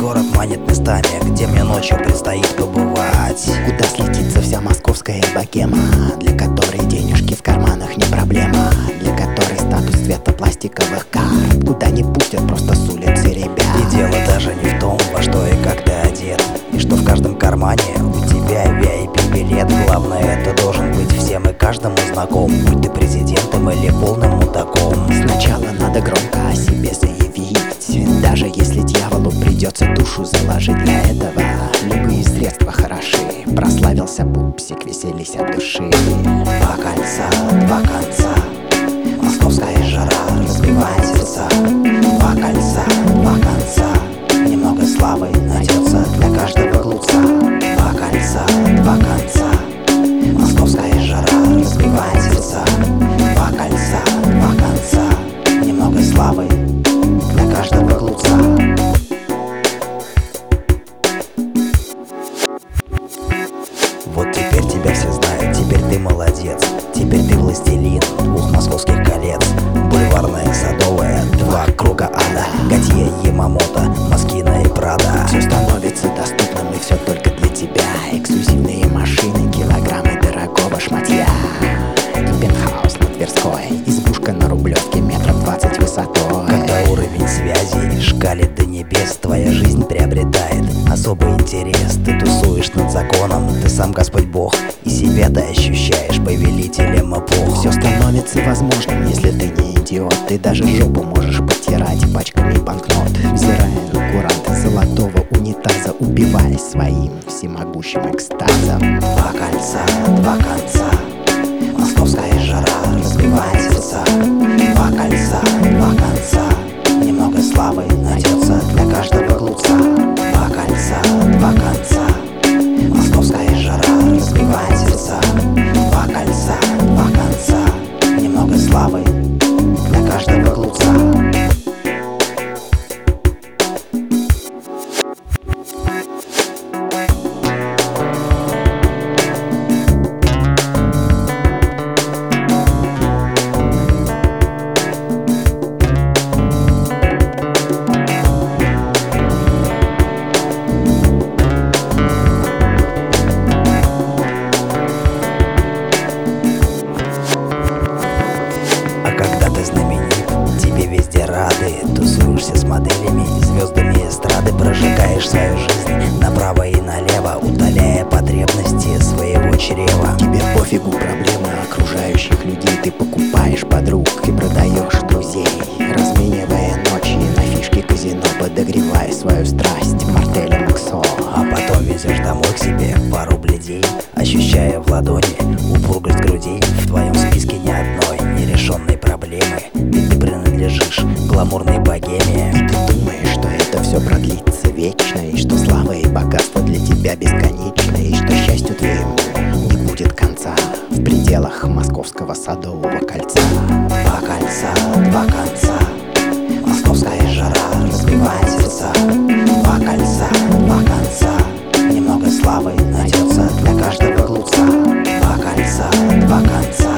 город манит местами, где мне ночью предстоит побывать. Куда слетится вся московская богема, для которой денежки в карманах не проблема, для которой статус цвета пластиковых карт куда не пустят просто с улицы ребят. И дело даже не в том, во что и как ты одет, и что в каждом кармане у тебя VIP-билет. Главное, это должен быть всем и каждому знаком, будь ты президентом или полным мудаком. Сначала надо громко о себе заявить, даже если дьяволу придется душу заложить. Для этого любые средства хороши. Прославился пупсик, веселись от души. Два кольца, два конца, московская жара разбивает сердца. Два кольца, два конца, немного славы найдется для каждого глупца. Два кольца, два конца, московская жара разбивает сердца. Два кольца, два конца, немного славы для каждого глупца. Вот теперь тебя все знают, теперь ты молодец, теперь ты властелин двух московских колец. Бульварная, Садовая, два круга ада, Готье, Ямамото, Москина и Прада. Все становится доступным и все только для тебя. Эксклюзивные машины, килограммы дорогого шматья. И пентхаус на Тверской, избушка на Рублевке, метров 20 высотой. Когда уровень связи шкалит до небес, твоя жизнь приобретает особый интерес. Ты тусуешь над законом, ты сам Господь Бог, и себя ты ощущаешь повелителем эпох. Все становится возможным, если ты не идиот. Ты даже жопу можешь потирать пачками банкнот, взирая на куранты золотого унитаза, убиваясь своим всемогущим экстазом. Два кольца, два конца, московская жара разбивает сердца. Два кольца, два конца, немного славы найдется для каждого глупца. Два кольца, два конца, московская жара разбивает сердца. Два кольца, два конца, немного славы для каждого глупца. Тусуешься с моделями и звездами эстрады, прожигаешь свою жизнь направо и налево, утоляя потребности своего чрева. Тебе пофигу проблемы окружающих людей. Ты покупаешь подруг и продаешь друзей, разменивая ночи на фишки казино, подогревая свою страсть мартелем иксо. А потом везешь домой к себе пару бледей, ощущая в ладони упругость грудей. В твоем списке ни одной нерешенной проблемы, ведь ты принадлежишь гламурной богеме. И ты думаешь, что это все продлится вечно, и что слава и богатство для тебя бесконечны, и что счастью твоему не будет конца в пределах московского Садового кольца. Два кольца, два конца, московская жара разбивает сердца. Два кольца, два конца, немного славы найдется для каждого глупца. Два кольца, два конца,